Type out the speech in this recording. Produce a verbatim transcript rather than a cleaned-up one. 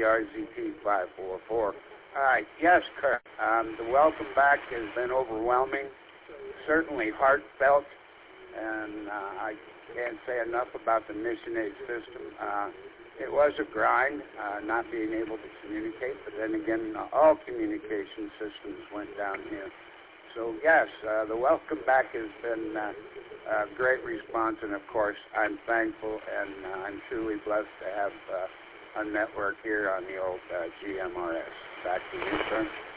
R Z P five four four. All right, yes, Kurt. Um, the welcome back has been overwhelming, certainly heartfelt, and uh, I can't say enough about the Mission Aid system. Uh, it was a grind, uh, not being able to communicate, but then again, uh, all communication systems went down here. So yes, uh, the welcome back has been uh, a great response, and of course, I'm thankful and uh, I'm truly blessed to have uh, a network here on the old uh, G M R S. Back to you, sir.